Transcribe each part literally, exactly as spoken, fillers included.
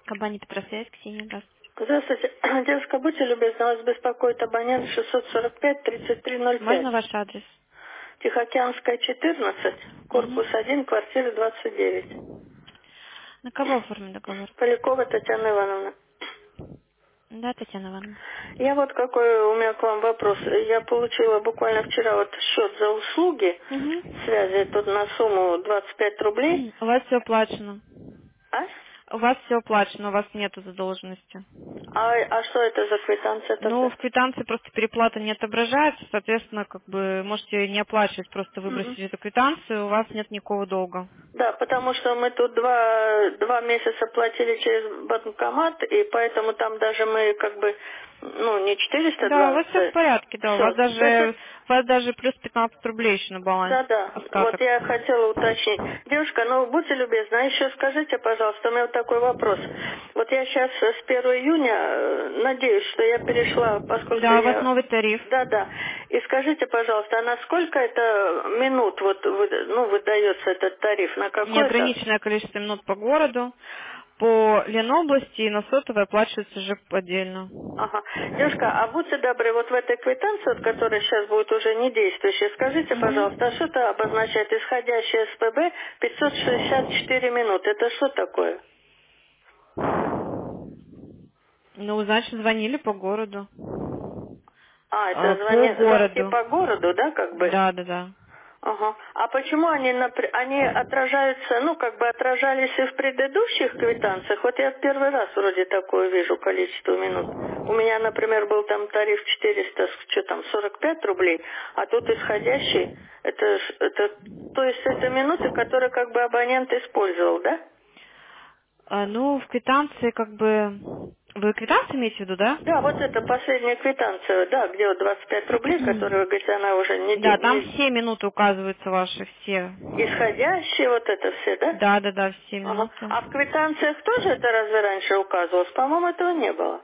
Компания Петросвязь, Ксения, здравствуйте. Здравствуйте. Девушка, будьте любезны, вас беспокоит абонент шестьсот сорок пять тридцать три ноль пять. Можно ваш адрес? Тихоокеанская, четырнадцать, Угу. корпус один, квартира двадцать девять. На кого оформлен договор? Полякова Татьяна Ивановна. Да, Татьяна Ивановна. Я вот какой у меня к вам вопрос. Я получила буквально вчера вот счет за услуги связи Угу. тут на сумму двадцать пять рублей. У вас все оплачено. А? У вас все оплачено, у вас нету задолженности. А, а что это за квитанция Ну, такая? в квитанции просто переплата не отображается, соответственно, как бы можете не оплачивать, просто Мгм. выбросить эту квитанцию, у вас нет никакого долга. Да, потому что мы тут два, два месяца платили через банкомат, и поэтому там даже мы как бы, ну, не Да, у вас все в четыреста двадцать, порядке, да, у вас все, спасибо. даже, у вас даже плюс пятнадцать рублей еще на балансе Да, да, вот остаток. я хотела уточнить. Девушка, ну, будьте любезны, а еще скажите, пожалуйста, у меня вот такой вопрос. Вот я сейчас с первого июня э, надеюсь, что я перешла, поскольку Да, у вас я... новый тариф. Да, да. И скажите, пожалуйста, а на сколько это минут вот, вы- ну, выдается этот тариф? На какое-то? Неограниченное количество минут по городу. По Ленобласти и на сотовой оплачивается же отдельно. Ага. Девушка, а будьте добры, вот в этой квитанции, вот, которая сейчас будет уже не действующая, скажите, пожалуйста, а что Мгм. это обозначает исходящее СПБ пятьсот шестьдесят четыре минуты? Это что такое? Ну, значит, звонили по городу. А, А, это По звони, звонки городу. по городу, да, как бы? Да, да, да. Ага. А почему они, напр- они отражаются, ну, как бы отражались и в предыдущих квитанциях? Вот я первый раз вроде такое вижу количество минут. У меня, например, был там тариф четыреста, что там, сорок пять рублей, а тут исходящий, это, ж- это, то есть это минуты, которые как бы абонент использовал, да? А, ну, в квитанции как бы... Вы квитанцию имеете в виду, да? Да, вот это последняя квитанция, да, где вот двадцать пять рублей, которые, вы говорите, она уже не, де- Да, там не все минуты указываются ваши, все. исходящие, вот это все, да? Да, да, да, все Ага. минуты. А в квитанциях тоже это разве раньше указывалось? По-моему, этого не было.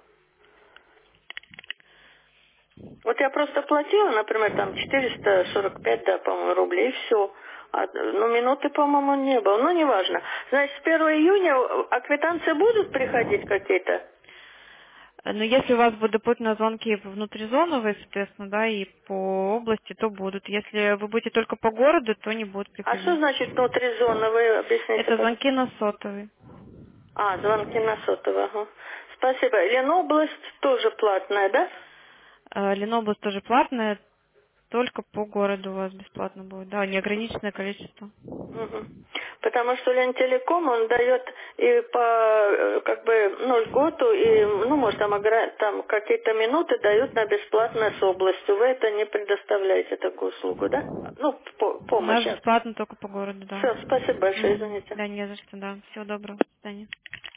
Вот я просто платила, например, там четыреста сорок пять, да, по-моему, рублей, все. А, ну, минуты, по-моему, не было. Ну, неважно. Значит, с первого июня, а квитанции будут приходить какие-то? Но если у вас будут дополнительные звонки внутризоновые, соответственно, да, и по области, то будут. Если вы будете только по городу, то не будут А что приходить. значит внутри зоны? Вы объясните, Это пожалуйста. звонки на сотовый. А, звонки на сотовый, ага. Спасибо. Ленобласть тоже платная, да? Э, Ленобласть тоже платная, только по городу у вас бесплатно будет. Да, неограниченное количество. Мгм. Потому что Ленте-Телеком, он дает и по, э, как бы, ну, льготу, и, ну, может, там, огра- там какие-то минуты дают на бесплатно с областью. Вы это не предоставляете, такую услугу, да? Ну, по- У нас помощь. бесплатно только по городу, да. Все, спасибо большое, Мгм. извините. Да, не за что, да. Всего доброго. До свидания.